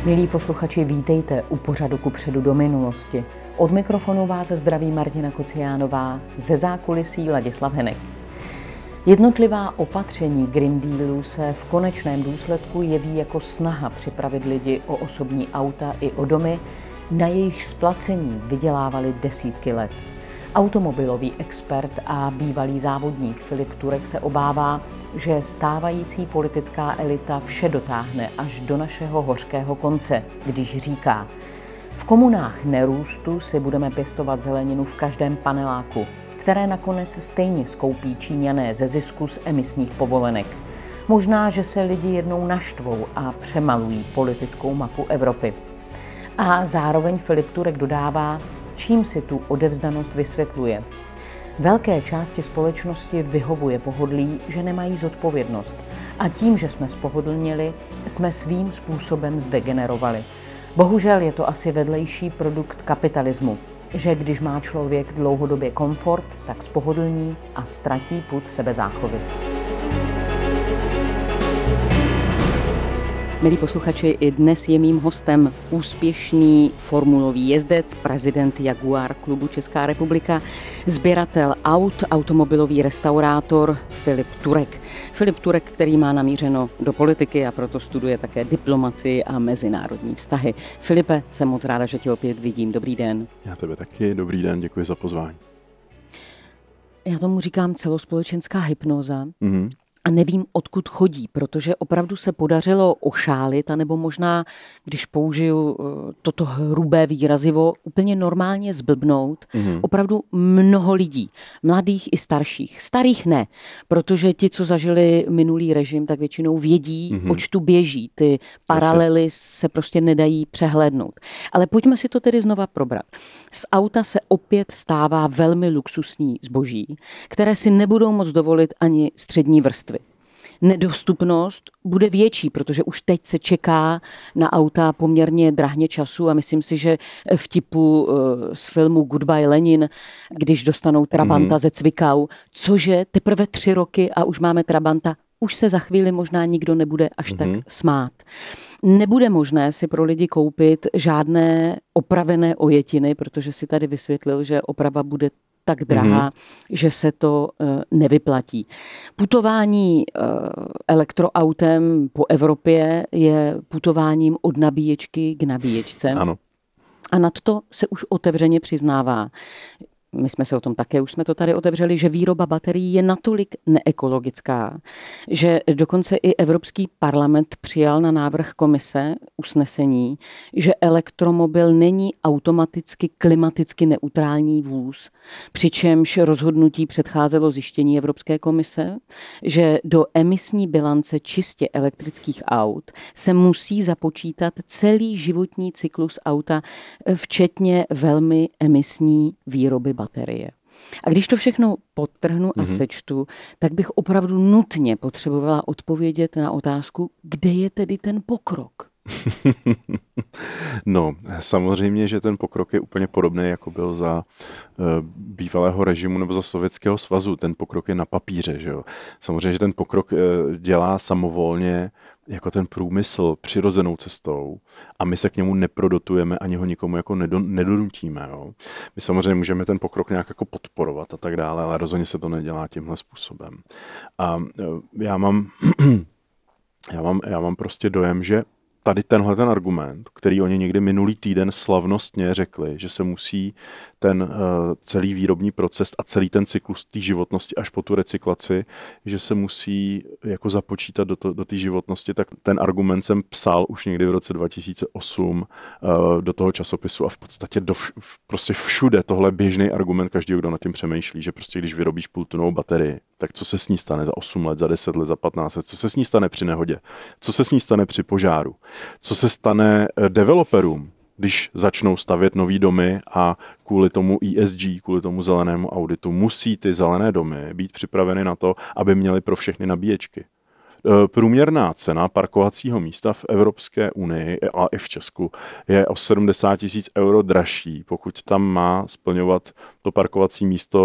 Milí posluchači, vítejte u pořadu Kupředu do minulosti. Od mikrofonu vás zdraví Martina Kociánová, ze zákulisí Ladislav Henek. Jednotlivá opatření Green Dealu se v konečném důsledku jeví jako snaha připravit lidi o osobní auta i o domy, na jejich splacení vydělávali desítky let. Automobilový expert a bývalý závodník Filip Turek se obává, že stávající politická elita vše dotáhne až do našeho hořkého konce, když říká: v komunách nerůstu si budeme pěstovat zeleninu v každém paneláku, které nakonec stejně skoupí Číňané ze zisku z emisních povolenek. Možná, že se lidi jednou naštvou a přemalují politickou mapu Evropy. A zároveň Filip Turek dodává, čím si tu odevzdanost vysvětluje. Velké části společnosti vyhovuje pohodlí, že nemají zodpovědnost. A tím, že jsme spohodlnili, jsme svým způsobem zdegenerovali. Bohužel je to asi vedlejší produkt kapitalismu, že když má člověk dlouhodobě komfort, tak spohodlní a ztratí pud sebezáchovy. Milí posluchači, i dnes je mým hostem úspěšný formulový jezdec, prezident Jaguar klubu Česká republika, sběratel aut, automobilový restaurátor Filip Turek. Filip Turek, který má namířeno do politiky a proto studuje také diplomacii a mezinárodní vztahy. Filipe, jsem moc ráda, že tě opět vidím. Dobrý den. Já tebe taky. Dobrý den, děkuji za pozvání. Já tomu říkám celospolečenská hypnóza. A nevím, odkud chodí, protože opravdu se podařilo ošálit, anebo možná, když použiju toto hrubé výrazivo, úplně normálně zblbnout. Opravdu mnoho lidí, mladých i starších. Starých ne, protože ti, co zažili minulý režim, tak většinou vědí, oč tu běží. Ty paralely se prostě nedají přehlédnout. Ale pojďme si to tedy znova probrat. Z auta se opět stává velmi luxusní zboží, které si nebudou moc dovolit ani střední vrstvy. Nedostupnost bude větší, protože už teď se čeká na auta poměrně drahně času a myslím si, že vtipu z filmu Goodbye Lenin, když dostanou Trabanta ze Cvikau, cože teprve 3 roky a už máme Trabanta, už se za chvíli možná nikdo nebude až tak smát. Nebude možné si pro lidi koupit žádné opravené ojetiny, protože si tady vysvětlil, že oprava bude tak drahá, že se to nevyplatí. Putování elektroautem po Evropě je putováním od nabíječky k nabíječce. Ano. A nadto se už otevřeně přiznává, my jsme se o tom také, už jsme to tady otevřeli, že výroba baterií je natolik neekologická, že dokonce i Evropský parlament přijal na návrh komise usnesení, že elektromobil není automaticky klimaticky neutrální vůz, přičemž rozhodnutí předcházelo zjištění Evropské komise, že do emisní bilance čistě elektrických aut se musí započítat celý životní cyklus auta, včetně velmi emisní výroby baterie. A když to všechno podtrhnu a sečtu, tak bych opravdu nutně potřebovala odpovědět na otázku, kde je tedy ten pokrok? No, samozřejmě, že ten pokrok je úplně podobný, jako byl za bývalého režimu nebo za Sovětského svazu. Ten pokrok je na papíře, že jo. Samozřejmě, že ten pokrok dělá samovolně jako ten průmysl přirozenou cestou a my se k němu neprodotujeme, ani ho nikomu jako nedonutíme. Jo. My samozřejmě můžeme ten pokrok nějak jako podporovat a tak dále, ale rozhodně se to nedělá tímhle způsobem. A já mám prostě dojem, že tady tenhle ten argument, který oni někdy minulý týden slavnostně řekli, že se musí ten celý výrobní proces a celý ten cyklus té životnosti až po tu recyklaci, že se musí jako započítat do té životnosti, tak ten argument jsem psal už někdy v roce 2008 do toho časopisu a v podstatě prostě všude tohle běžný argument každého, kdo nad tím přemýšlí, že prostě když vyrobíš půltunovou baterii, tak co se s ní stane za 8 let, za 10 let, za 15 let, co se s ní stane při nehodě, co se s ní stane při požáru, co se stane developerům, když začnou stavět nový domy a kvůli tomu ESG, kvůli tomu zelenému auditu, musí ty zelené domy být připraveny na to, aby měly pro všechny nabíječky. Průměrná cena parkovacího místa v Evropské unii a i v Česku je o 70 000 euro dražší, pokud tam má splňovat to parkovací místo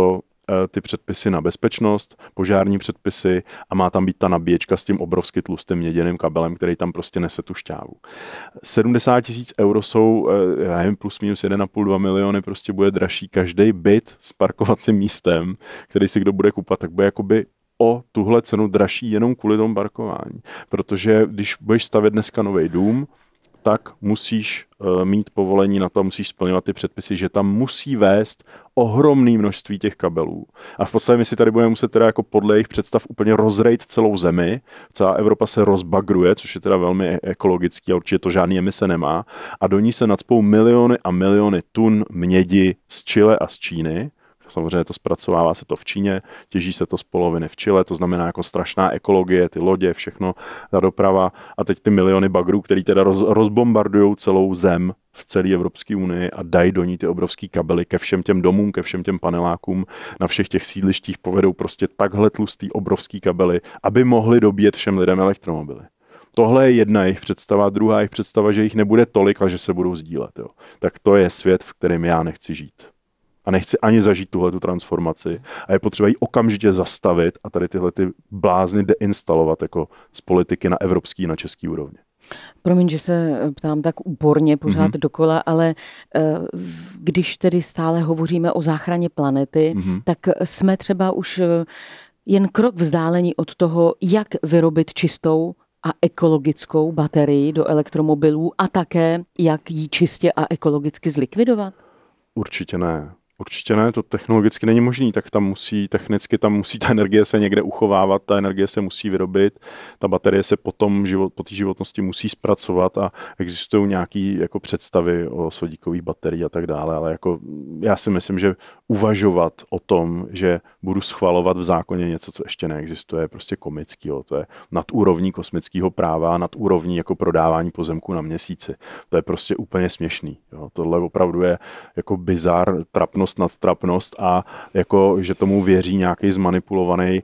ty předpisy na bezpečnost, požární předpisy a má tam být ta nabíječka s tím obrovsky tlustým měděným kabelem, který tam prostě nese tu šťávu. 70 000 euro jsou, já nevím, plus minus 1,5-2 miliony, prostě bude dražší každý byt s parkovacím místem, který si kdo bude kupovat, tak bude jakoby o tuhle cenu dražší jenom kvůli tomu parkování. Protože když budeš stavět dneska nový dům, tak musíš mít povolení na to, musíš splňovat ty předpisy, že tam musí vést ohromné množství těch kabelů. A v podstatě my si tady budeme muset teda jako podle jejich představ úplně rozrejt celou zemi. Celá Evropa se rozbagruje, což je teda velmi ekologický a určitě to žádný emise nemá. A do ní se nacpou miliony a miliony tun mědi z Chile a z Číny. Samozřejmě to zpracovává se to v Číně, těží se to z poloviny v Chile, to znamená jako strašná ekologie, ty lodě, všechno, ta doprava a teď ty miliony bagrů, který teda rozbombardujou celou zem v celé Evropské unii a dají do ní ty obrovský kabely ke všem těm domům, ke všem těm panelákům, na všech těch sídlištích povedou prostě takhle tlustý obrovský kabely, aby mohli dobíjet všem lidem elektromobily. Tohle je jedna jejich představa, druhá jejich představa, že jich nebude tolik a že se budou sdílet. Jo. Tak to je svět, v kterém já nechci žít. A nechci ani zažít tuhletu transformaci. A je potřeba ji okamžitě zastavit a tady tyhle ty blázny deinstalovat jako z politiky na evropský, na český úrovni. Promiň, že se ptám tak úporně pořád dokola, ale když tedy stále hovoříme o záchraně planety, tak jsme třeba už jen krok vzdálení od toho, jak vyrobit čistou a ekologickou baterii do elektromobilů a také, jak ji čistě a ekologicky zlikvidovat? Určitě ne. Určitě ne, to technologicky není možný, tak technicky tam musí ta energie se někde uchovávat, ta energie se musí vyrobit, ta baterie se po té životnosti musí zpracovat a existují nějaké jako představy o sodíkových baterií a tak dále, ale jako já si myslím, že uvažovat o tom, že budu schvalovat v zákoně něco, co ještě neexistuje, je prostě komický, to je nad úrovní kosmického práva, nad úrovní jako prodávání pozemků na Měsíci. To je prostě úplně směšný. Jo. Tohle opravdu je jako bizar, trapnost nad trapnost a jako, že tomu věří nějaký zmanipulovaný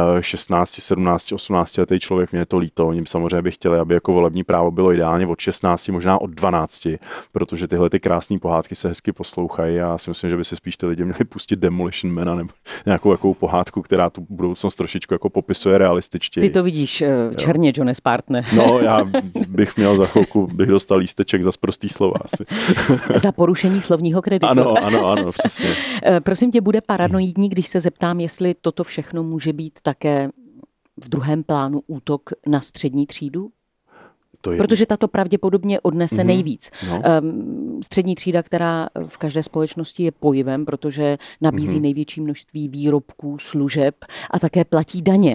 16, 17, 18 letý člověk, mě je to líto. Oni samozřejmě by chtěli, aby jako volební právo bylo ideálně od 16, možná od 12, protože tyhle ty krásné pohádky se hezky poslouchají a já si myslím, že by se spíš ty lidi měli pustit Demolition Mana nebo nějakou jakou pohádku, která tu budoucnost trošičku jako popisuje realističtěji. Ty to vidíš černě, Johne Spartane. No, já bych měl za chvilku, bych dostal lísteček za sprostý slova asi. Za porušení slovního kreditu. Ano, přesně. Prosím tě, bude paranoidní, když se zeptám, jestli toto všechno může být také v druhém plánu útok na střední třídu? Protože tato pravděpodobně odnese nejvíc. No. Střední třída, která v každé společnosti je pojivem, protože nabízí největší množství výrobků, služeb a také platí daně.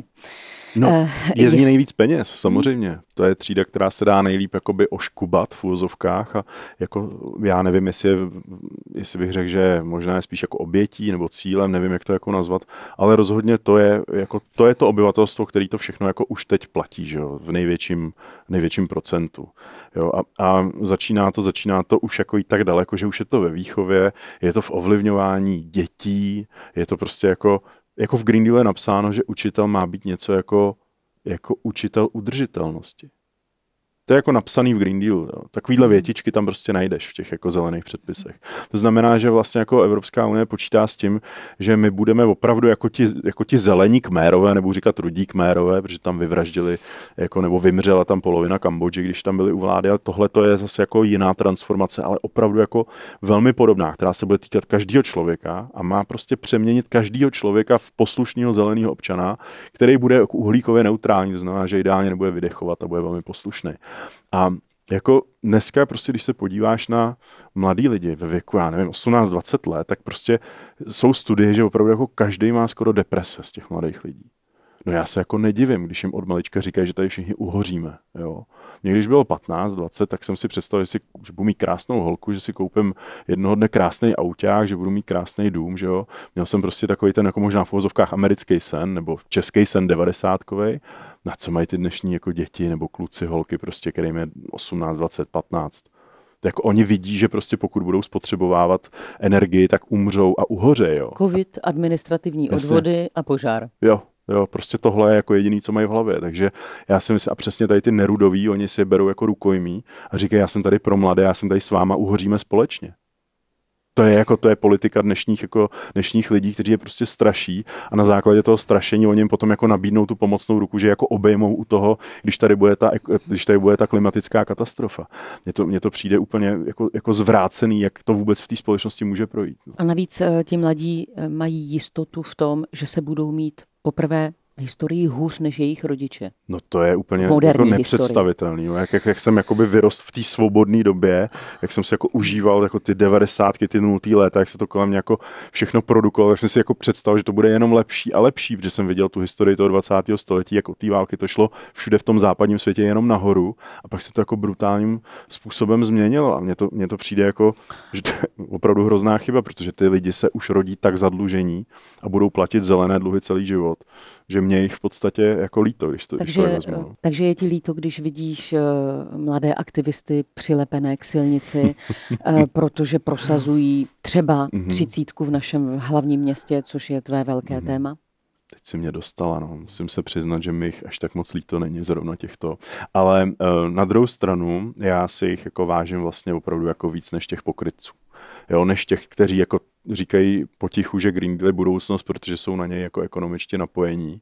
No, je z ní nejvíc peněz, samozřejmě. To je třída, která se dá nejlíp jakoby oškubat v úvozovkách a jako já nevím, jestli bych řekl, že možná je spíš jako obětí nebo cílem, nevím, jak to jako nazvat, ale rozhodně to je to obyvatelstvo, který to všechno jako už teď platí, že jo, v největším procentu. Jo, a začíná to už jako jít tak daleko, že už je to ve výchově, je to v ovlivňování dětí, je to prostě jako v Green Deal je napsáno, že učitel má být něco jako učitel udržitelnosti. To je jako napsaný v Green Deal. Jo. Takovýhle větičky tam prostě najdeš v těch jako zelených předpisech. To znamená, že vlastně jako Evropská unie počítá s tím, že my budeme opravdu jako ti zelení kmérové, nebo říkat rudí kmérové, protože tam vyvraždili nebo vymřela tam polovina Kambodži, když tam byli u vlády, ale tohle to je zase jako jiná transformace, ale opravdu jako velmi podobná, která se bude týkat každého člověka a má prostě přeměnit každého člověka v poslušného zeleného občana, který bude jako uhlíkově neutrální, to znamená, že ideálně nebude vydechovat a bude velmi poslušný. A jako dneska prostě, když se podíváš na mladý lidi ve věku, já nevím, 18-20 let, tak prostě jsou studie, že opravdu jako každý má skoro deprese z těch mladých lidí. No já se jako nedivím, když jim od malička říkají, že tady všichni uhoříme. Jo. Mě když bylo 15-20, tak jsem si představil, že budu mít krásnou holku, že si koupím jednoho dne krásný auták, že budu mít krásný dům, že jo. Měl jsem prostě takový ten jako možná v uvozovkách americký sen, nebo český sen 90kovej. Na co mají ty dnešní jako děti nebo kluci, holky, prostě, kterým je 18, 20, 15. Jako oni vidí, že prostě pokud budou spotřebovávat energii, tak umřou a uhořejí. Jo. Covid, administrativní odvody a požár. Jo, prostě tohle je jako jediný, co mají v hlavě. Takže já si myslím, a přesně tady ty nerudoví, oni si je berou jako rukojmí a říkají, já jsem tady pro mladé, já jsem tady s váma, uhoříme společně. To je politika dnešních lidí, kteří je prostě straší a na základě toho strašení oni jim potom jako nabídnou tu pomocnou ruku, že jako obejmou u toho, když tady bude ta klimatická katastrofa. Mně to přijde úplně jako zvrácený, jak to vůbec v té společnosti může projít. A navíc ti mladí mají jistotu v tom, že se budou mít poprvé v historii hůř než jejich rodiče. No to je úplně jako nepředstavitelný. No. Jak jsem jakoby vyrost v té svobodné době, jak jsem si jako užíval jako ty 90, ty 0. léta, jak se to kolem mě jako všechno produkovalo, tak jsem si jako představil, že to bude jenom lepší a lepší, protože jsem viděl tu historii toho 20. století, jak od té války to šlo všude v tom západním světě jenom nahoru a pak se to jako brutálním způsobem změnilo a mně to přijde jako, že to je opravdu hrozná chyba, protože ty lidi se už rodí tak zadlužení a budou platit zelené dluhy celý život, že mě jich v podstatě jako líto, když to vezmu. Takže je ti líto, když vidíš mladé aktivisty přilepené k silnici, protože prosazují třeba 30 v našem hlavním městě, což je tvé velké téma? Teď si mě dostala, no. Musím se přiznat, že mi jich až tak moc líto není zrovna těchto. Ale na druhou stranu, já si jich jako vážím vlastně opravdu jako víc než těch pokrytců. Jo, než těch, kteří jako říkají potichu, že Green Deal je budoucnost, protože jsou na něj jako ekonomičtě napojení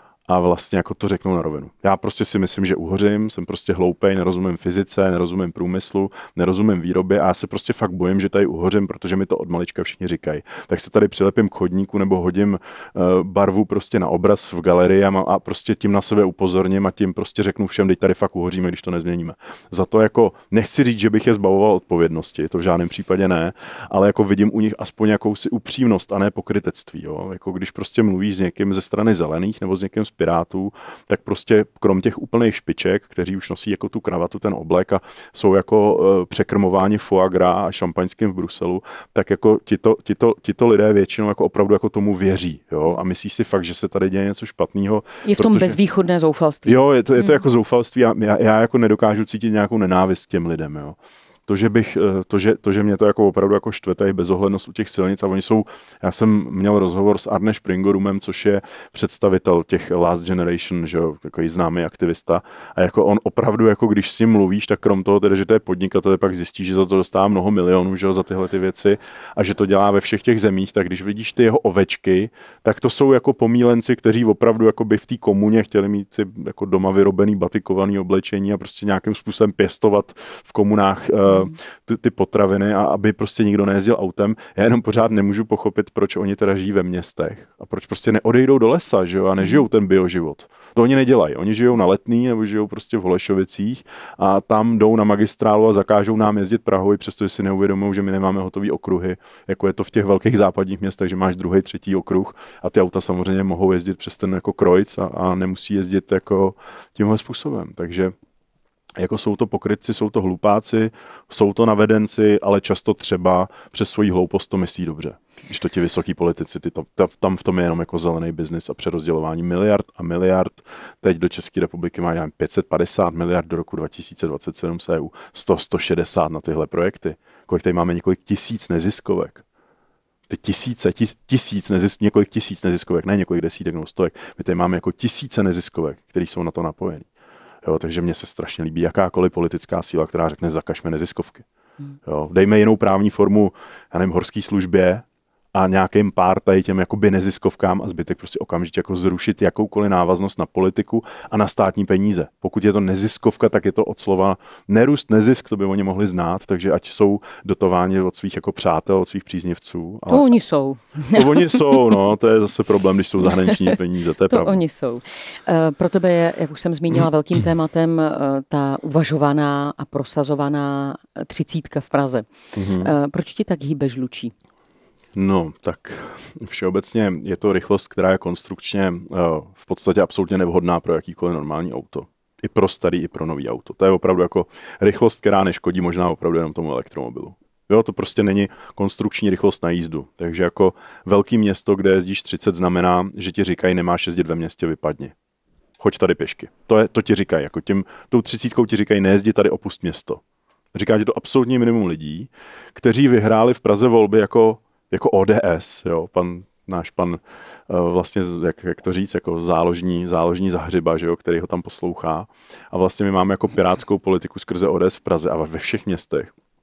a vlastně jako to řeknou na rovinu. Já prostě si myslím, že uhořím, jsem prostě hloupej, nerozumím fyzice, nerozumím průmyslu, nerozumím výrobě a já se prostě fakt bojím, že tady uhořím, protože mi to od malička všichni říkají. Tak se tady přilepím k chodníku nebo hodím barvu prostě na obraz v galerii a prostě tím na sebe upozorním a tím prostě řeknu všem, teď tady fakt uhoříme, když to nezměníme. Za to jako nechci říct, že bych je zbavoval odpovědnosti, to v žádném případě ne, ale jako vidím u nich aspoň jakousi upřímnost a ne pokrytectví, jo? Jako když prostě mluvíš s někým ze strany zelených nebo s někým z Pirátů, tak prostě krom těch úplných špiček, kteří už nosí jako tu kravatu, ten oblek a jsou jako překrmováni foie gras a šampaňským v Bruselu, tak jako tito lidé většinou jako opravdu jako tomu věří, jo, a myslí si fakt, že se tady děje něco špatného. Je v tom bezvýchodné zoufalství. Jo, je to jako zoufalství a já jako nedokážu cítit nějakou nenávist těm lidem, jo. To, že mě to jako opravdu jako štve bezohlednost u těch silnic a oni jsou, já jsem měl rozhovor s Arne Springerumem, což je představitel těch Last Generation, že jo, takový známý aktivista a jako on opravdu, jako když s ním mluvíš, tak krom toho, teda, že to je podnikatel, pak zjistí, že za to dostává mnoho milionů, že jo, za tyhle ty věci a že to dělá ve všech těch zemích, tak když vidíš ty jeho ovečky, tak to jsou jako pomílenci, kteří opravdu jako by v té komuně chtěli mít ty jako doma vyrobený batikovaný oblečení a prostě nějakým způsobem pěstovat v komunách ty potraviny a aby prostě nikdo nejezdil autem. Já jenom pořád nemůžu pochopit, proč oni teda žijí ve městech a proč prostě neodejdou do lesa, že jo, a nežijou ten bioživot. To oni nedělají. Oni žijou na Letný nebo žijou prostě v Holešovicích a tam jdou na magistrálu a zakážou nám jezdit Prahou, přestože si neuvědomují, že my nemáme hotový okruhy, jako je to v těch velkých západních městech, že máš druhý, třetí okruh a ty auta samozřejmě mohou jezdit přes ten jako Kreuz a nemusí jezdit jako tímhle způsobem. Takže jako jsou to pokrytci, jsou to hlupáci, jsou to navedenci, ale často třeba přes svoji hloupost to myslí dobře. Když to ti vysoký politici, tam v tom je jenom jako zelený biznis a přerozdělování miliard a miliard. Teď do České republiky má 550 miliard do roku 2027 z EU, 160 na tyhle projekty. Kolik tady máme několik tisíc neziskovek. Ty několik tisíc neziskovek, ne několik desítek nebo stovek. My tady máme jako tisíce neziskovek, které jsou na to napojení. Jo, takže mně se strašně líbí jakákoliv politická síla, která řekne zakažme neziskovky. Jo, dejme jinou právní formu, já nevím, horské službě a nějakým pár tady těm jakoby neziskovkám a zbytek prostě okamžitě jako zrušit jakoukoliv návaznost na politiku a na státní peníze. Pokud je to neziskovka, tak je to od slova nerůst nezisk, to by oni mohli znát, takže ať jsou dotováni od svých jako přátel, od svých příznivců. Ale... To oni jsou. To oni jsou, no, to je zase problém, když jsou zahraniční peníze, to je pravda. Oni jsou. Pro tebe je, jak už jsem zmínila, velkým tématem ta uvažovaná a prosazovaná 30 v Praze. Proč ti tak hýbe žlučí? No, tak všeobecně je to rychlost, která je konstrukčně v podstatě absolutně nevhodná pro jakýkoliv normální auto. I pro starý, i pro nový auto. To je opravdu jako rychlost, která neškodí možná opravdu jenom tomu elektromobilu. Jo, to prostě není konstrukční rychlost na jízdu. Takže jako velký město, kde jezdíš 30, znamená, že ti říkají, nemáš jezdit ve městě, vypadni. Choď tady pěšky. To ti říkají. Jako tou 30 ti říkají, nejezdi tady, opust město. Říká ti to absolutní minimum lidí, kteří vyhráli v Praze volby jako ODS, jo, náš pan vlastně, jak to říct, jako záložní zahřiba, že jo, který ho tam poslouchá. A vlastně my máme jako pirátskou politiku skrze ODS v Praze a ve všech městech.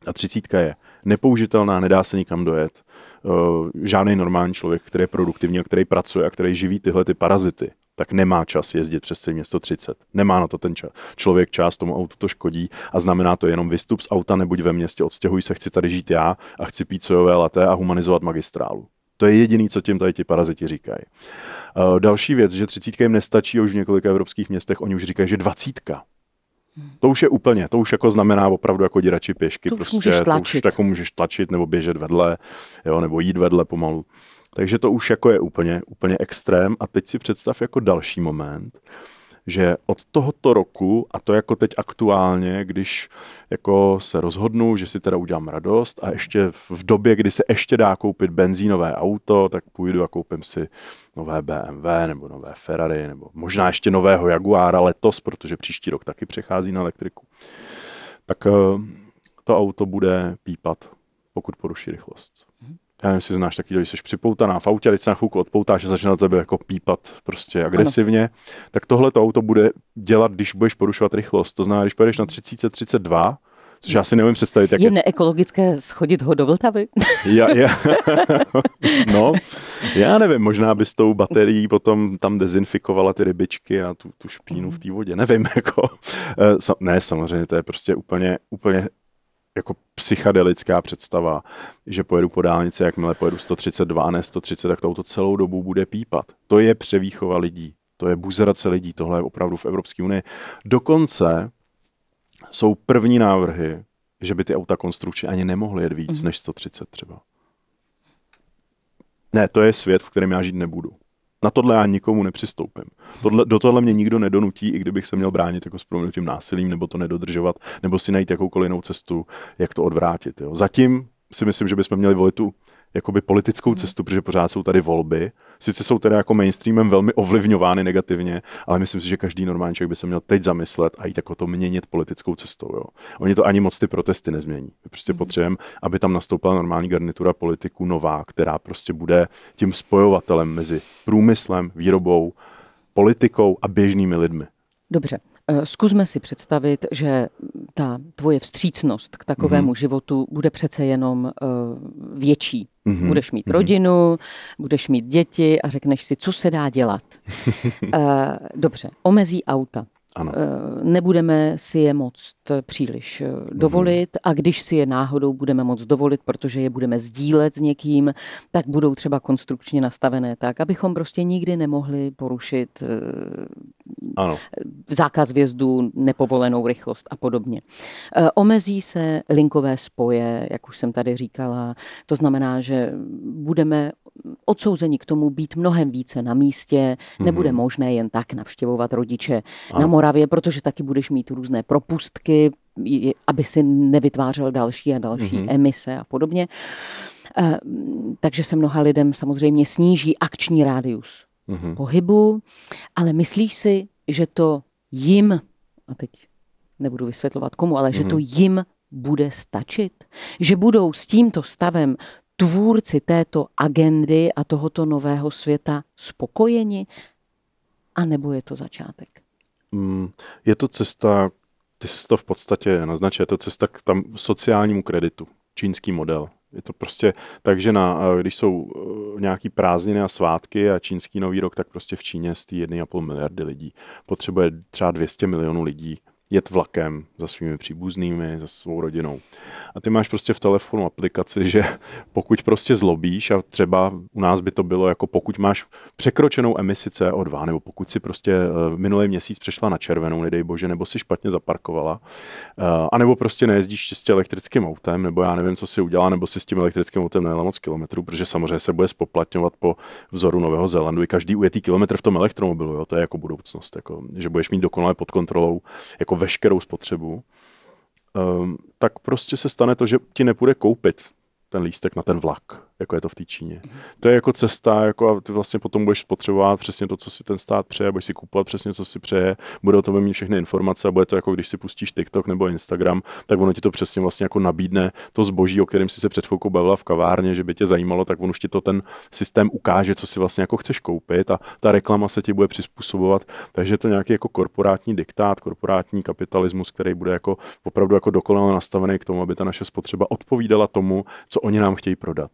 A 30 je nepoužitelná, nedá se nikam dojet. Žádný normální člověk, který je produktivní a který pracuje a který živí tyhle ty parazity, tak nemá čas jezdit přes celé město 30. Nemá na to ten člověk čas, tomu autu to škodí a znamená to jenom vystup z auta, nebuď ve městě, odstěhuj se, chci tady žít já a chci pít sojové latte a humanizovat magistrálu. To je jediný, co tím tady ti paraziti říkají. Další věc, že 30 jim nestačí, už v několika evropských městech oni už říkají, že 20. To už je úplně, to už jako znamená opravdu jako jdi radši pěšky. To prostě, to už tako můžeš tlačit nebo běžet vedle, jo, nebo jít vedle pomalu. Takže to už jako je úplně extrém. A teď si představ jako další moment, že od tohoto roku, a to jako teď aktuálně, když jako se rozhodnu, že si teda udělám radost a ještě v době, kdy se ještě dá koupit benzínové auto, tak půjdu a koupím si nové BMW nebo nové Ferrari nebo možná ještě nového Jaguara letos, protože příští rok taky přechází na elektriku. Tak to auto bude pípat, pokud poruší rychlost. Já nevím, jestli znáš taky, když jsi připoutaná v autě, a teď se na chvilku odpoutáš a začne na tebe jako pípat prostě agresivně, ano. Tak tohle to auto bude dělat, když budeš porušovat rychlost. To znamená, když pojedeš na 30-32, což já si neumím představit, jak je neekologické schodit ho do Vltavy? No, já nevím, možná by s tou baterií potom tam dezinfikovala ty rybičky a tu špínu v té vodě. Nevím, jako. Ne, samozřejmě, to je prostě úplně jako psychedelická představa, že pojedu po dálnici, jakmile pojedu 132 a ne 130, tak to auto celou dobu bude pípat. To je převýchova lidí, to je buzerace lidí, tohle je opravdu v Evropské unii. Dokonce jsou první návrhy, že by ty auta konstrukčně ani nemohly jet víc než 130 třeba. Ne, to je svět, v kterém já žít nebudu. Na tohle já nikomu nepřistoupím. Do tohle mě nikdo nedonutí, i kdybych se měl bránit jako s prominutím násilím, nebo to nedodržovat, nebo si najít jakoukoliv jinou cestu, jak to odvrátit. Jo. Zatím si myslím, že bychom měli volit tu jakoby politickou cestu, protože pořád jsou tady volby. Sice jsou teda jako mainstreamem velmi ovlivňovány negativně, ale myslím si, že každý normální člověk by se měl teď zamyslet a jít jako to měnit politickou cestou. Jo. Oni to ani moc ty protesty nezmění. Prostě potřebujeme, aby tam nastoupila normální garnitura politiků nová, která prostě bude tím spojovatelem mezi průmyslem, výrobou, politikou a běžnými lidmi. Dobře. Zkusme si představit, že ta tvoje vstřícnost k takovému životu bude přece jenom větší. Budeš mít rodinu, budeš mít děti a řekneš si, co se dá dělat. Dobře, omezí auta. Ano. Nebudeme si je moct příliš dovolit a když si je náhodou budeme moct dovolit, protože je budeme sdílet s někým, tak budou třeba konstrukčně nastavené tak, abychom prostě nikdy nemohli porušit zákaz vjezdu, nepovolenou rychlost a podobně. Omezí se linkové spoje, jak už jsem tady říkala, to znamená, že budeme odsouzeni k tomu být mnohem více na místě, nebude možné jen tak navštěvovat rodiče na Moravě, protože taky budeš mít různé propustky, aby si nevytvářel další a další emise a podobně. Takže se mnoha lidem samozřejmě sníží akční rádius pohybu, ale myslíš si, že to jim, a teď nebudu vysvětlovat komu, ale že to jim bude stačit? Že budou s tímto stavem tvůrci této agendy a tohoto nového světa spokojeni? A nebo je to začátek? Je to cesta, ty jsi to v podstatě naznačil, je to cesta k tam sociálnímu kreditu, čínský model. Je to prostě tak, že když jsou nějaký prázdniny a svátky a čínský nový rok, tak prostě v Číně z 1,5 miliardy lidí potřebuje třeba 200 milionů lidí jet vlakem za svými příbuznými, za svou rodinou. A ty máš prostě v telefonu aplikaci, že pokud prostě zlobíš a třeba u nás by to bylo jako pokud máš překročenou emisi CO2, nebo pokud si prostě minulý měsíc přešla na červenou, nedej bože, nebo si špatně zaparkovala, anebo prostě nejezdíš čistě elektrickým autem, nebo já nevím, co si udělá, nebo si s tím elektrickým autem najela moc kilometrů, protože samozřejmě se bude spoplatňovat po vzoru Nového Zélandu. I každý ujetý kilometr v tom elektromobilu, jo, to je jako budoucnost, jako, že budeš mít dokonale pod kontrolou jako veškerou spotřebu, tak prostě se stane to, že ti nepůjde koupit ten lístek na ten vlak. jako je to v té Číně. To je jako cesta, jako a ty vlastně potom budeš spotřebovat přesně to, co si ten stát přeje, budeš si kupovat přesně, co si přeje, bude o tom mít všechny informace a bude to jako když si pustíš TikTok nebo Instagram, tak ono ti to přesně vlastně jako nabídne to zboží, o kterém si se před chvilkou bavila v kavárně, že by tě zajímalo, tak on už ti to ten systém ukáže, co si vlastně jako chceš koupit a ta reklama se ti bude přizpůsobovat, takže je to nějaký jako korporátní diktát, korporátní kapitalismus, který bude jako opravdu jako dokonale nastavený k tomu, aby ta naše spotřeba odpovídala tomu, co oni nám chtějí prodat.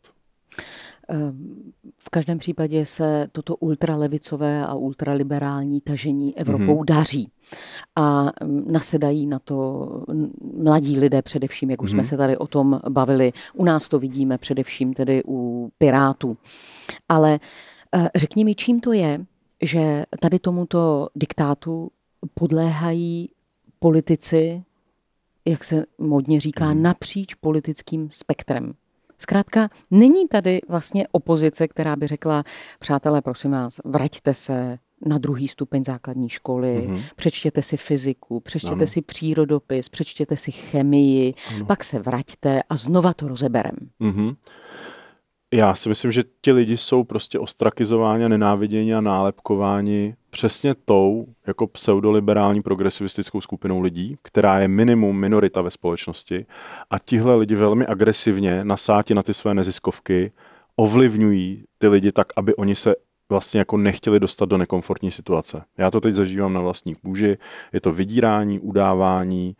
V každém případě se toto ultralevicové a ultraliberální tažení Evropou daří. A nasedají na to mladí lidé především, jak už jsme se tady o tom bavili. U nás to vidíme především tedy u Pirátů. Ale řekni mi, čím to je, že tady tomuto diktátu podléhají politici, jak se modně říká, napříč politickým spektrem. Zkrátka, není tady vlastně opozice, která by řekla, přátelé, prosím vás, vraťte se na 2. stupeň základní školy, přečtěte si fyziku, přečtěte si přírodopis, přečtěte si chemii, pak se vraťte a znova to rozeberem. Já si myslím, že ti lidi jsou prostě ostrakizováni a nenáviděni a nálepkováni přesně tou jako pseudoliberální progresivistickou skupinou lidí, která je minorita ve společnosti a tihle lidi velmi agresivně nasáti na ty své neziskovky, ovlivňují ty lidi tak, aby oni se vlastně jako nechtěli dostat do nekomfortní situace. Já to teď zažívám na vlastní kůži, je to vydírání, udávání,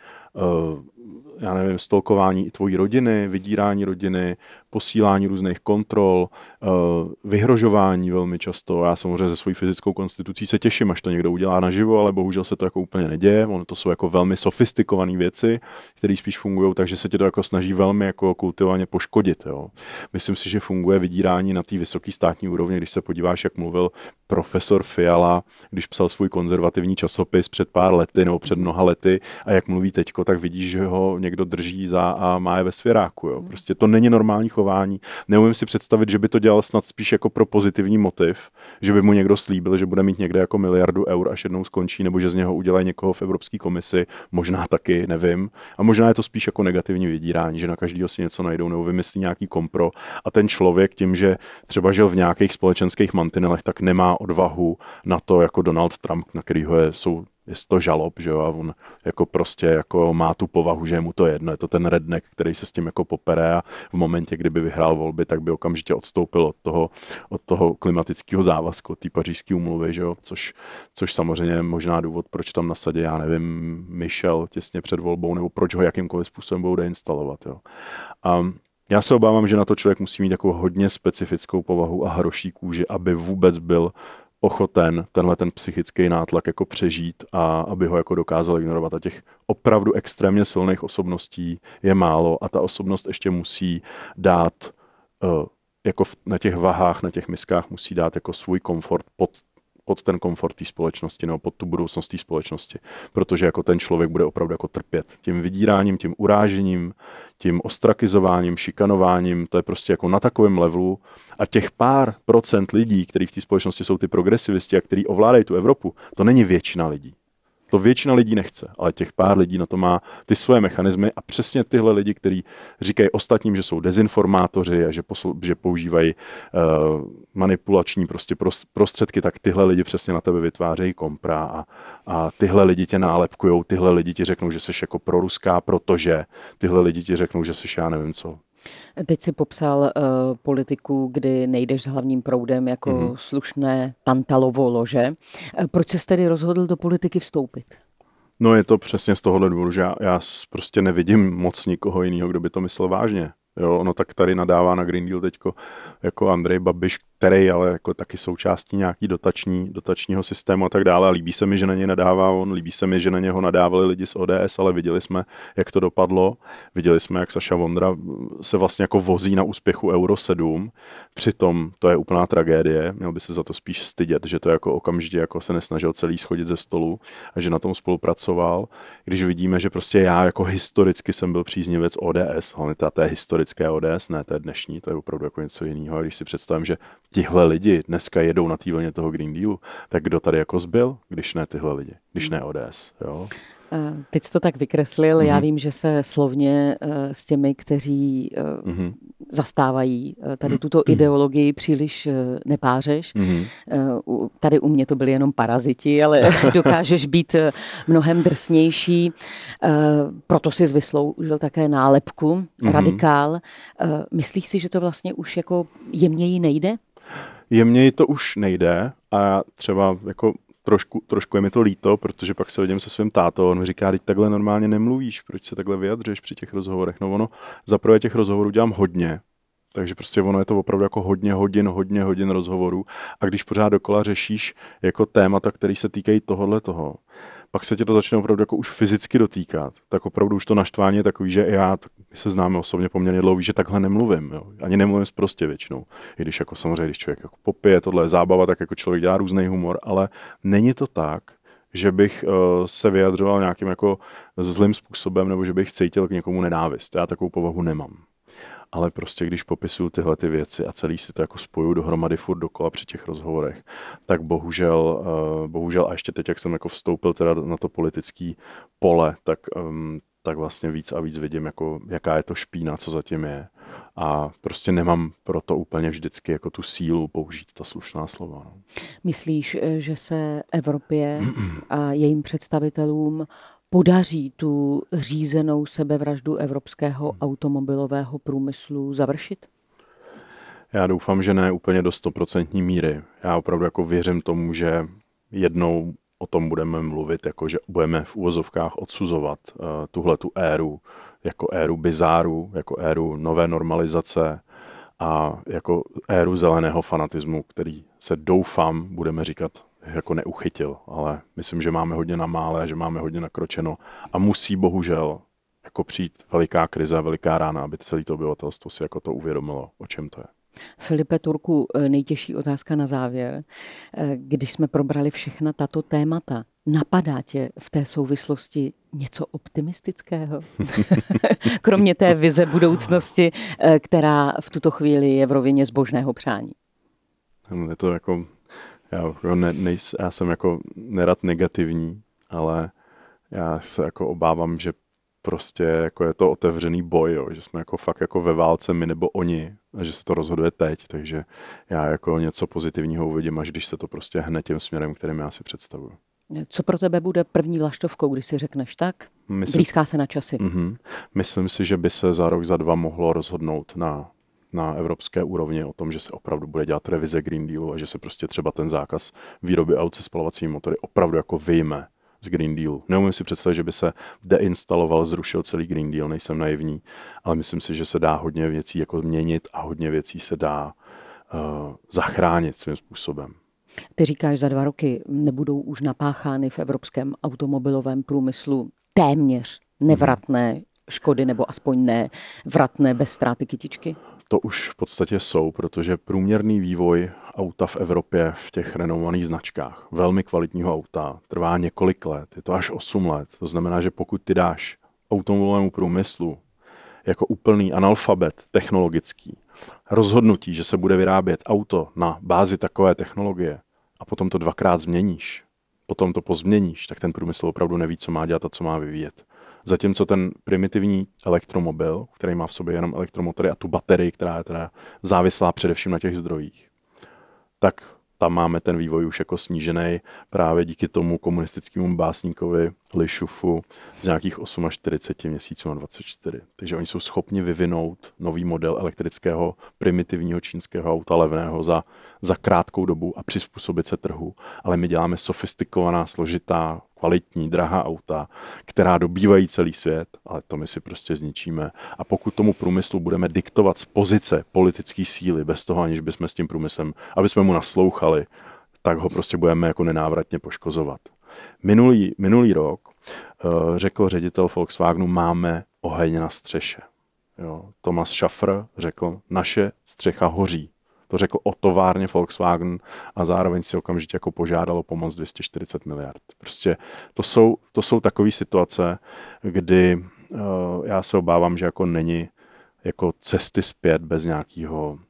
já nevím, stalkování i tvojí rodiny, vydírání rodiny, posílání různých kontrol, vyhrožování velmi často. Já samozřejmě ze svojí fyzickou konstitucí se těším, až to někdo udělá naživo, ale bohužel se to jako úplně neděje. Ono to jsou jako velmi sofistikované věci, které spíš fungují, takže se tě to jako snaží velmi jako kultivovaně poškodit. Jo. Myslím si, že funguje vydírání na té vysoké státní úrovni, když se podíváš, jak mluvil profesor Fiala, když psal svůj konzervativní časopis před pár lety nebo před mnoha lety a jak mluví teďko, tak vidíš, že ho někdo drží za a má je ve svěráku. Jo. Prostě to není normální chování. Neumím si představit, že by to dělal snad spíš jako pro pozitivní motiv, že by mu někdo slíbil, že bude mít někde jako 1 miliardu eur, až jednou skončí, nebo že z něho udělají někoho v Evropské komisi, možná taky, nevím. A možná je to spíš jako negativní vydírání, že na každého si něco najdou nebo vymyslí nějaký kompro a ten člověk tím, že třeba žil v nějakých společenských mantinelech, tak nemá odvahu na to jako Donald Trump, na kterýho je 100 žalob, že jo, a on jako prostě jako má tu povahu, že je mu to jedno, je to ten redneck, který se s tím jako popere a v momentě, kdyby vyhrál volby, tak by okamžitě odstoupil od toho klimatického závazku, té pařížské úmluvy, že jo, což samozřejmě je možná důvod, proč tam nasadí, já nevím, Michel těsně před volbou, nebo proč ho jakýmkoliv způsobem budou deinstalovat, jo. A já se obávám, že na to člověk musí mít takovou hodně specifickou povahu a hroší kůži, aby vůbec byl ochoten tenhle ten psychický nátlak jako přežít a aby ho jako dokázal ignorovat. A těch opravdu extrémně silných osobností je málo a ta osobnost ještě musí dát jako na těch vahách, na těch miskách musí dát jako svůj komfort pod ten komfort té společnosti nebo pod tu budoucnost té společnosti. Protože jako ten člověk bude opravdu jako trpět tím vydíráním, tím urážením, tím ostrakizováním, šikanováním, to je prostě jako na takovém levelu a těch pár procent lidí, kteří v té společnosti jsou ty progresivisti a kteří ovládají tu Evropu, to není většina lidí. To většina lidí nechce, ale těch pár lidí na to má ty svoje mechanismy a přesně tyhle lidi, kteří říkají ostatním, že jsou dezinformátoři a že používají manipulační prostě prostředky, tak tyhle lidi přesně na tebe vytvářejí kompra a tyhle lidi tě nálepkujou, tyhle lidi ti řeknou, že jsi jako proruská, protože tyhle lidi ti řeknou, že jsi já nevím co. Teď si popsal politiku, kdy nejdeš s hlavním proudem jako slušné Tantalovo lože. Proč jsi tedy rozhodl do politiky vstoupit? No je to přesně z tohohle důvodu, že já prostě nevidím moc nikoho jiného, kdo by to myslel vážně. Jo, ono tak tady nadává na Green Deal teďko jako Andrej Babiš, který ale jako taky součástí nějaký dotačního systému a tak dále. A líbí se mi, že na něj nadává on, líbí se mi, že na něho nadávali lidi z ODS, ale viděli jsme, jak to dopadlo. Viděli jsme, jak Saša Vondra se vlastně jako vozí na úspěchu Euro 7. Přitom to je úplná tragédie. Měl by se za to spíš stydět, že to jako okamžitě jako se nesnažil celý schodit ze stolu a že na tom spolupracoval. Když vidíme, že prostě já jako historicky jsem byl příznivec ODS, hlavně té historické ODS, ne té dnešní, to je opravdu jako něco jiného. A když si představím, že tihle lidi dneska jedou na té vlně toho Green Dealu, tak kdo tady jako zbyl, když ne tyhle lidi, když ne ODS, jo? Teď jsi to tak vykreslil, já vím, že se slovně s těmi, kteří zastávají tady tuto ideologii, příliš nepářeš. Tady u mě to byli jenom paraziti, ale dokážeš být mnohem drsnější. Proto jsi vysloužil také nálepku radikál. Myslíš si, že to vlastně už jako jemněji nejde? Jemněji to už nejde a třeba jako trošku je mi to líto, protože pak se vidím se svým tátou, on mi říká, teď takhle normálně nemluvíš, proč se takhle vyjadřuješ při těch rozhovorech. No ono, zaprvé těch rozhovorů dělám hodně, takže prostě ono je to opravdu jako hodně hodin rozhovorů a když pořád dokola řešíš jako témata, které se týkají toho, pak se tě to začne opravdu jako už fyzicky dotýkat, tak opravdu už to naštvání je takový, že my se známe osobně poměrně dlouho, že takhle nemluvím, jo. Ani nemluvím prostě většinou. I když jako samozřejmě, když člověk jako popije, tohle je zábava, tak jako člověk dělá různý humor, ale není to tak, že bych se vyjadřoval nějakým jako zlým způsobem, nebo že bych cítil k někomu nenávist. Já takovou povahu nemám. Ale prostě když popisuju tyhle ty věci a celý si to jako spojuju dohromady furt dokola při těch rozhovorech, tak bohužel a ještě teď, jak jsem jako vstoupil teda na to politické pole, tak vlastně víc a víc vidím, jako, jaká je to špína, co zatím je. A prostě nemám proto úplně vždycky jako tu sílu použít ta slušná slova. No. Myslíš, že se Evropě a jejím představitelům podaří tu řízenou sebevraždu evropského automobilového průmyslu završit? Já doufám, že ne úplně do 100% míry. Já opravdu jako věřím tomu, že jednou o tom budeme mluvit, jako že budeme v uvozovkách odsuzovat tuhletu éru, jako éru bizáru, jako éru nové normalizace a jako éru zeleného fanatismu, který se doufám, budeme říkat, jako neuchytil, ale myslím, že máme hodně na mále, že máme hodně nakročeno a musí bohužel jako přijít veliká krize, veliká rána, aby celé to obyvatelstvo si jako to uvědomilo, o čem to je. Filipe Turku, nejtěžší otázka na závěr. Když jsme probrali všechna tato témata, napadá tě v té souvislosti něco optimistického? Kromě té vize budoucnosti, která v tuto chvíli je v rovině zbožného přání. Je to jako já jsem jako nerad negativní, ale já se jako obávám, že prostě jako je to otevřený boj, jo, že jsme jako fakt jako ve válce my nebo oni a že se to rozhoduje teď, takže já jako něco pozitivního uvidím, až když se to prostě hne tím směrem, kterým já si představuju. Co pro tebe bude první vlaštovkou, když si řekneš tak? Blízká se na časy. Myslím si, že by se za rok, za dva mohlo rozhodnout na evropské úrovni o tom, že se opravdu bude dělat revize Green Dealu a že se prostě třeba ten zákaz výroby aut se spalovacími motory opravdu jako vyjme z Green Dealu. Neumím si představit, že by se deinstaloval, zrušil celý Green Deal, nejsem naivní, ale myslím si, že se dá hodně věcí jako změnit a hodně věcí se dá zachránit svým způsobem. Ty říkáš, za 2 roky nebudou už napáchány v evropském automobilovém průmyslu téměř nevratné škody, nebo aspoň nevratné bez ztráty kytičky? To už v podstatě jsou, protože průměrný vývoj auta v Evropě v těch renomovaných značkách, velmi kvalitního auta, trvá několik let, je to až 8 let. To znamená, že pokud ty dáš automobilovému průmyslu jako úplný analfabet technologický rozhodnutí, že se bude vyrábět auto na bázi takové technologie a potom to 2krát změníš, potom to pozměníš, tak ten průmysl opravdu neví, co má dělat a co má vyvíjet. Zatímco ten primitivní elektromobil, který má v sobě jenom elektromotory a tu baterii, která je teda závislá především na těch zdrojích, tak tam máme ten vývoj už jako snížený právě díky tomu komunistickému básníkovi Li Shufu z nějakých 48 měsíců na 24. Takže oni jsou schopni vyvinout nový model elektrického primitivního čínského auta levného za krátkou dobu a přizpůsobit se trhu. Ale my děláme sofistikovaná, složitá, kvalitní, drahá auta, která dobývají celý svět, ale to my si prostě zničíme. A pokud tomu průmyslu budeme diktovat z pozice politické síly, bez toho, aniž bychom s tím průmyslem, aby jsme mu naslouchali, tak ho prostě budeme jako nenávratně poškozovat. Minulý rok řekl ředitel Volkswagenu, máme oheň na střeše. Jo. Thomas Schaffer řekl, naše střecha hoří. To řekl o továrně Volkswagen a zároveň si okamžitě jako požádal o pomoc 240 miliard. Prostě to jsou takové situace, kdy já se obávám, že jako není jako cesty zpět bez nějakého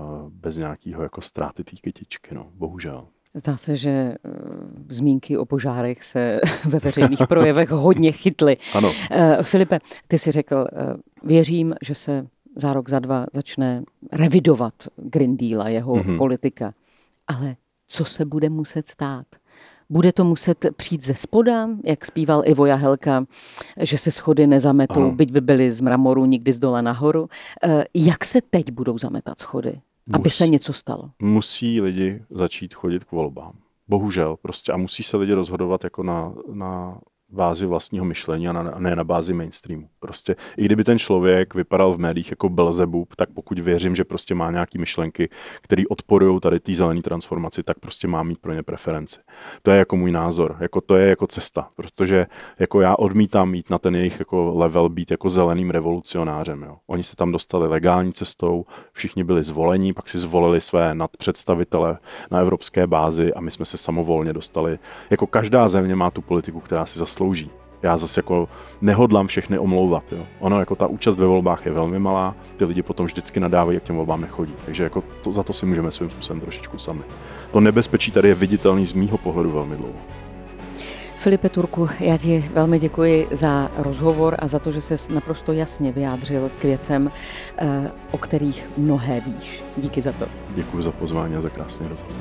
jako ztráty té kytičky, no, bohužel. Zdá se, že zmínky o požárech se ve veřejných projevech hodně chytly. Ano. Filipe, ty jsi řekl, věřím, že se za rok, za dva začne revidovat Green Deal a jeho politika. Ale co se bude muset stát? Bude to muset přijít ze spoda, jak zpíval Ivo Jahelka, že se schody nezametou, byť by byly z mramoru, nikdy z dole nahoru. Jak se teď budou zametat schody, aby se něco stalo? Musí lidi začít chodit k volbám. Bohužel prostě. A musí se lidi rozhodovat jako na bázi vlastního myšlení a ne na bázi mainstreamu. Prostě i kdyby ten člověk vypadal v médiích jako Belzebub, tak pokud věřím, že prostě má nějaký myšlenky, které odporují tady té zelené transformaci, tak prostě má mít pro ně preferenci. To je jako můj názor, jako to je jako cesta, protože jako já odmítám jít na ten jejich jako level, být jako zeleným revolucionářem. Jo. Oni se tam dostali legální cestou, všichni byli zvolení, pak si zvolili své nadpředstavitele na evropské bázi a my jsme se samovolně dostali. Jako každá země má tu politiku, která si zaslouží. Já zase jako nehodlám všechny omlouvat. Jo. Ono jako ta účast ve volbách je velmi malá, ty lidi potom vždycky nadávají, jak těm volbám nechodí. Takže jako za to si můžeme svým způsobem trošičku sami. To nebezpečí tady je viditelný z mýho pohledu velmi dlouho. Filipe Turku, já ti velmi děkuji za rozhovor a za to, že ses naprosto jasně vyjádřil k věcem, o kterých mnohé víš. Díky za to. Děkuji za pozvání a za krásný rozhovor.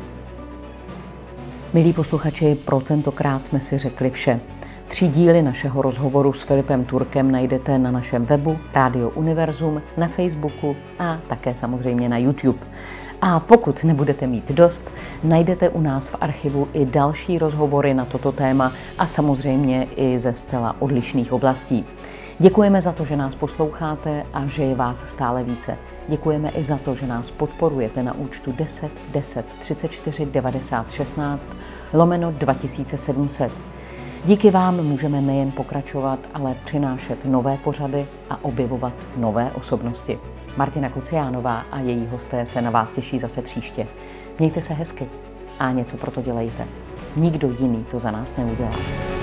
Milí posluchači, pro tentokrát jsme si řekli vše. 3 díly našeho rozhovoru s Filipem Turkem najdete na našem webu Rádio Univerzum, na Facebooku a také samozřejmě na YouTube. A pokud nebudete mít dost, najdete u nás v archivu i další rozhovory na toto téma a samozřejmě i ze zcela odlišných oblastí. Děkujeme za to, že nás posloucháte a že je vás stále více. Děkujeme i za to, že nás podporujete na účtu 10 10 34 90 16 /2700. Díky vám můžeme nejen pokračovat, ale přinášet nové pořady a objevovat nové osobnosti. Martina Kuciánová a její hosté se na vás těší zase příště. Mějte se hezky a něco pro to dělejte. Nikdo jiný to za nás neudělá.